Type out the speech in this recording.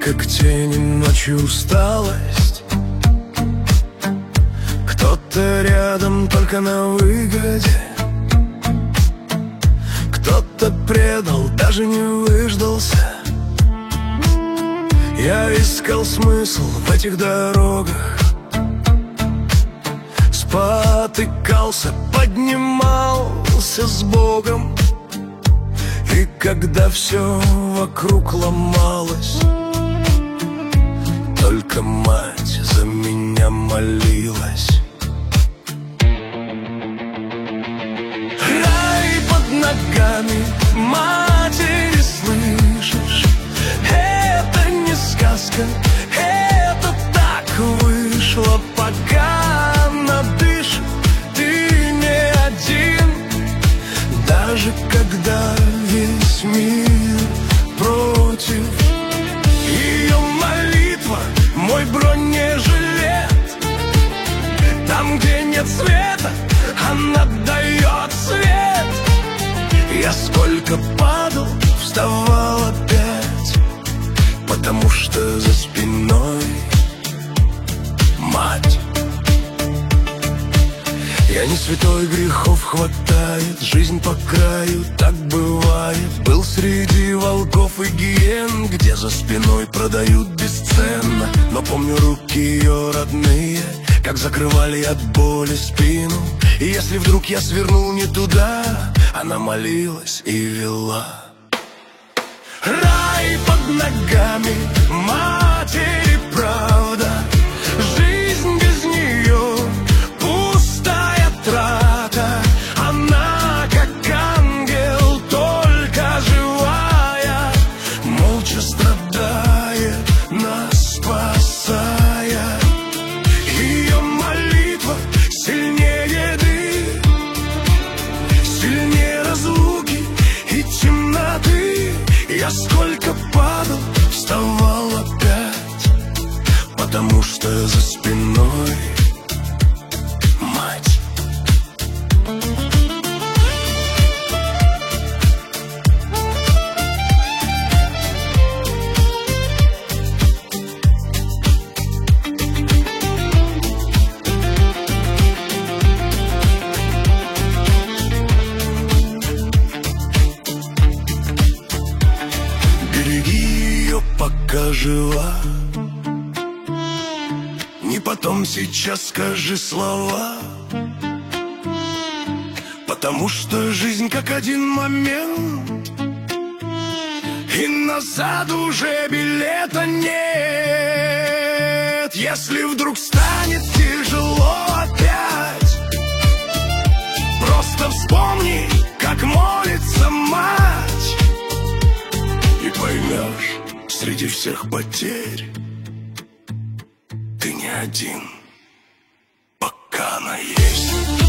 как тени ночью усталость. Кто-то рядом только на выгоде, кто-то предал, даже не выждался. Я искал смысл в этих дорогах, спотыкался, поднимался с Богом. И когда все вокруг ломалось, только мать за меня молилась. Рай под ногами матери, слышишь? Это не сказка, это так вышло, пока она дышит, ты не один. Даже когда весь мир против, ее молитва — мой бронежилет. Там, где нет света, она дает свет. Я сколько падал, вставал опять, потому что за спиной мать. Я не святой, грехов хватает, жизнь по краю, так бывает. Был среди волков и гиен, где за спиной продают бесценно. Но помню руки ее родные, как закрывали от боли спину. И если вдруг я свернул не туда, она молилась и вела. Рай под ногами матери, правда. Жизнь без нее пустая трата. Она как ангел, только живая, молча страдает, нас спасая. Ее молитва сильнее еды, сильнее разлуки и темноты. Я сколько падал, вставал опять, потому что за спиной мать. Пока жива, не потом, сейчас скажи слова, потому что жизнь как один момент, и назад уже билета нет. Если вдруг станет тяжело опять, просто вспомни, как молится мать, и поймешь, среди всех потерь ты не один, пока она есть.